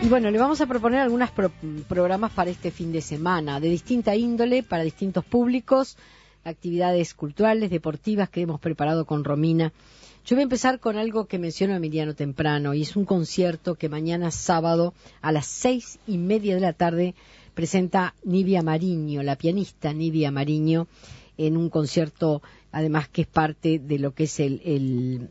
Y bueno, le vamos a proponer algunos programas para este fin de semana, de distinta índole, para distintos públicos, actividades culturales, deportivas que hemos preparado con Romina. Yo voy a empezar con algo que mencionó Emiliano temprano, y es un concierto que mañana sábado a las 6:30 de la tarde presenta Nivia Mariño, la pianista Nivia Mariño, en un concierto, además que es parte de lo que es el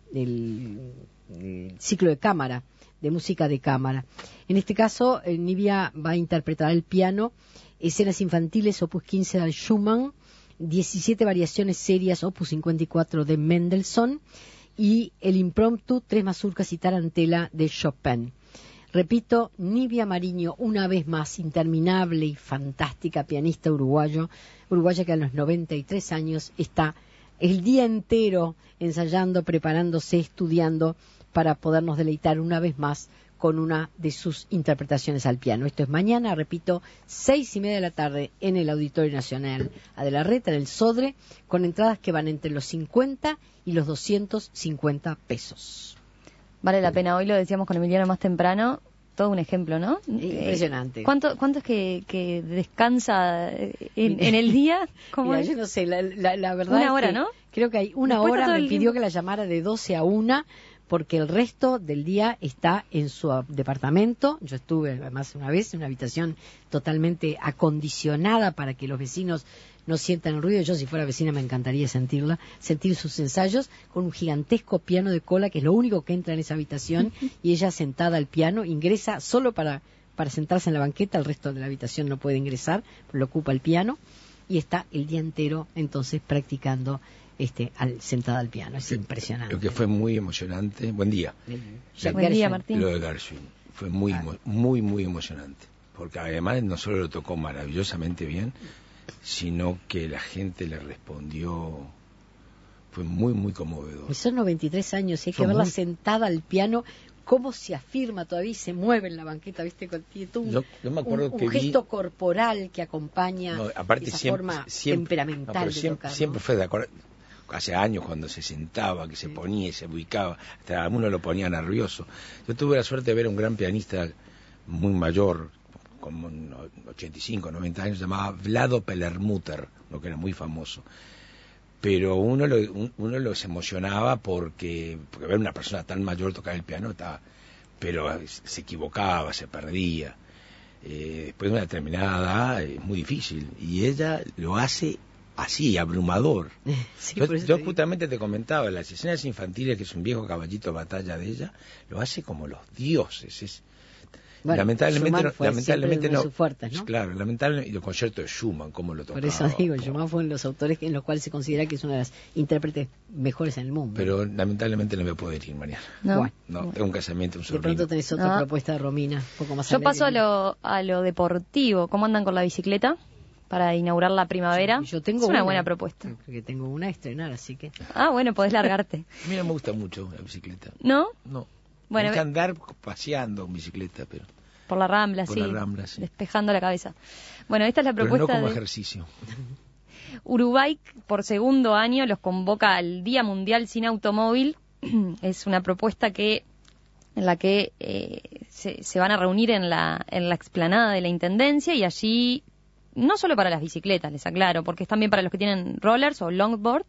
ciclo de cámara, de música de cámara. En este caso, Nivia va a interpretar al piano escenas infantiles, opus 15 de Schumann, 17 variaciones serias, opus 54 de Mendelssohn, y el impromptu, 3 mazurcas y tarantela de Chopin. Repito, Nivia Mariño, una vez más, interminable y fantástica pianista uruguaya que a los 93 años está el día entero ensayando, preparándose, estudiando, para podernos deleitar una vez más con una de sus interpretaciones al piano. Esto es mañana, repito, 6:30 de la tarde en el Auditorio Nacional A de la Reta, en el Sodre, con entradas que van entre los 50 y los 250 pesos. Vale la pena, hoy lo decíamos con Emiliano más temprano, todo un ejemplo, ¿no? Impresionante. ¿Cuánto es que descansa en el día? Mira, yo no sé, la verdad una hora, es que ¿no? Creo que hay una Después hora, me pidió tiempo que la llamara de 12 a 1, porque el resto del día está en su departamento. Yo estuve además una vez en una habitación totalmente acondicionada para que los vecinos no sientan el ruido. Yo, si fuera vecina, me encantaría sentir sus ensayos, con un gigantesco piano de cola, que es lo único que entra en esa habitación, y ella sentada al piano, ingresa solo para sentarse en la banqueta, el resto de la habitación no puede ingresar, lo ocupa el piano, y está el día entero entonces practicando sentada al piano. Es impresionante. Lo que fue muy emocionante. Buen día. Buen día, Martín. Lo de Gershwin fue muy muy emocionante, porque además no solo lo tocó maravillosamente bien, sino que la gente le respondió. Fue muy conmovedor. Y son 93 años y hay que verla sentada al piano, cómo se afirma todavía y se mueve en la banqueta, ¿viste? Tiene todo yo me acuerdo un que gesto corporal que acompaña esa forma temperamental de tocar, ¿no? Siempre fue de acuerdo. Hace años, cuando se sentaba, que se ponía y se ubicaba, hasta a uno lo ponía nervioso. Yo tuve la suerte de ver a un gran pianista muy mayor, como 85, 90 años, llamaba Vlado Perlmutter, lo que era muy famoso. Pero uno los emocionaba porque ver a una persona tan mayor tocar el piano, pero se equivocaba, se perdía. Después de una determinada edad es muy difícil, y ella lo hace así, abrumador. Sí, yo justamente te comentaba, las escenas infantiles, que es un viejo caballito de batalla de ella, lo hace como los dioses. Bueno, lamentablemente no. Fuertes, ¿no? Claro, lamentablemente, y los conciertos de Schumann, cómo lo tocaba. Por eso digo, Schumann fue uno de los autores en los cuales se considera que es una de las intérpretes mejores en el mundo. Pero lamentablemente no me puedo ir mañana. No, tengo un casamiento, un sobrino. De pronto tenés otra propuesta de Romina, un poco más Yo alegre. paso a lo deportivo. ¿Cómo andan con la bicicleta para inaugurar la primavera? Yo tengo es una buena propuesta. Porque tengo una a estrenar, así que... Ah, bueno, podés largarte. A mí no me gusta mucho la bicicleta. ¿No? No. Bueno, me gusta andar paseando en bicicleta, pero... Por la Rambla, por sí. la Rambla, sí. Despejando la cabeza. Bueno, esta es la propuesta. Pero no como ejercicio. Uruguay, por segundo año, los convoca al Día Mundial Sin Automóvil. Es una propuesta en la que se van a reunir en la explanada de la Intendencia, y allí, no solo para las bicicletas, les aclaro, porque es también para los que tienen rollers o longboard.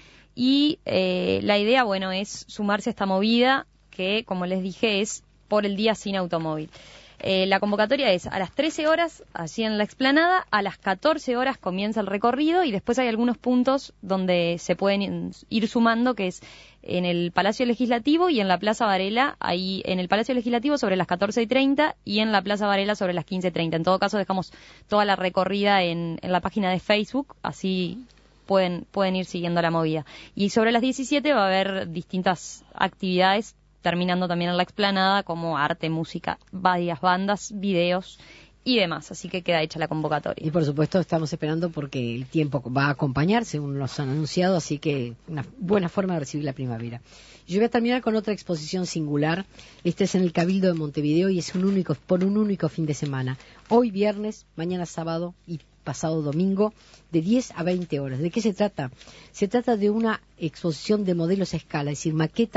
Y la idea, bueno, es sumarse a esta movida que, como les dije, es por el Día Sin Automóvil. La convocatoria es a las 13 horas, allí en la explanada, a las 14 horas comienza el recorrido, y después hay algunos puntos donde se pueden ir sumando, que es en el Palacio Legislativo y en la Plaza Varela. Ahí en el Palacio Legislativo sobre las 14:30 y en la Plaza Varela sobre las 15:30. En todo caso, dejamos toda la recorrida en la página de Facebook, así pueden ir siguiendo la movida. Y sobre las 17 va a haber distintas actividades, terminando también en la explanada, como arte, música, varias bandas, videos y demás. Así que queda hecha la convocatoria. Y por supuesto estamos esperando, porque el tiempo va a acompañar, según nos han anunciado, así que una buena forma de recibir la primavera. Yo voy a terminar con otra exposición singular. Este es en el Cabildo de Montevideo y es por un único fin de semana. Hoy viernes, mañana sábado y pasado domingo, de 10 a 20 horas. ¿De qué se trata? Se trata de una exposición de modelos a escala, es decir, maquetas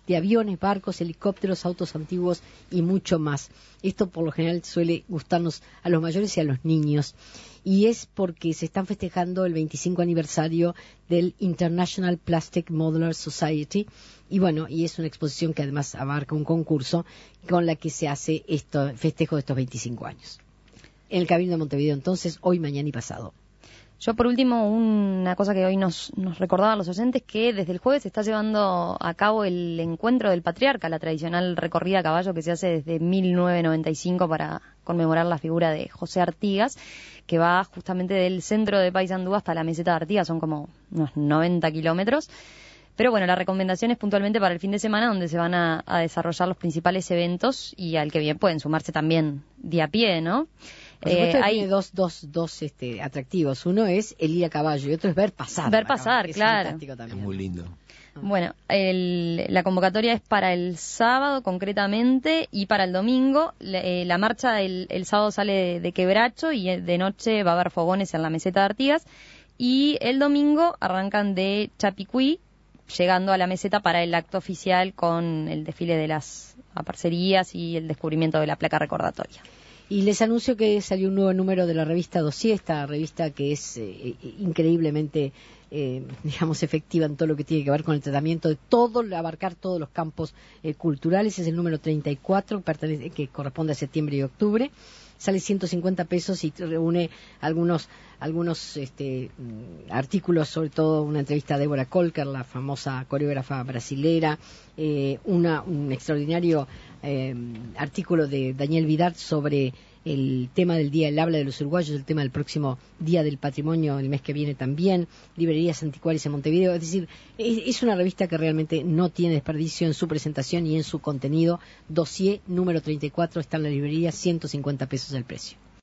de aviones, barcos, helicópteros, autos antiguos y mucho más. Esto por lo general suele gustarnos a los mayores y a los niños. Y es porque se están festejando el 25 aniversario del International Plastic Modeler Society. Y bueno, y es una exposición que además abarca un concurso con la que se hace festejo de estos 25 años. En el Cabildo de Montevideo, entonces, hoy, mañana y pasado. Yo, por último, una cosa que hoy nos recordaban los oyentes, que desde el jueves se está llevando a cabo el encuentro del Patriarca, la tradicional recorrida a caballo que se hace desde 1995 para conmemorar la figura de José Artigas, que va justamente del centro de Paysandú hasta la meseta de Artigas, son como unos 90 kilómetros. Pero bueno, la recomendación es puntualmente para el fin de semana, donde se van a desarrollar los principales eventos y al que bien pueden sumarse también de a pie, ¿no? Hay dos atractivos. Uno es el ir a caballo y otro es ver pasar. Ver pasar, claro. Es muy lindo. Bueno, la convocatoria es para el sábado concretamente y para el domingo. La marcha el sábado sale de Quebracho y de noche va a haber fogones en la meseta de Artigas. Y el domingo arrancan de Chapicuí, llegando a la meseta para el acto oficial con el desfile de las aparcerías y el descubrimiento de la placa recordatoria. Y les anuncio que salió un nuevo número de la revista Dossier, esta revista que es increíblemente, efectiva en todo lo que tiene que ver con el tratamiento de todo, abarcar todos los campos culturales. Es el número 34, que corresponde a septiembre y octubre. Sale 150 pesos y reúne algunos artículos, sobre todo una entrevista a Débora Kolker, la famosa coreógrafa brasilera, un extraordinario artículo de Daniel Vidart sobre el tema del Día del Habla de los Uruguayos, el tema del próximo Día del Patrimonio, el mes que viene también, librerías anticuarias en Montevideo. Es decir, es una revista que realmente no tiene desperdicio en su presentación y en su contenido. Dossier número 34 está en la librería, 150 pesos el precio.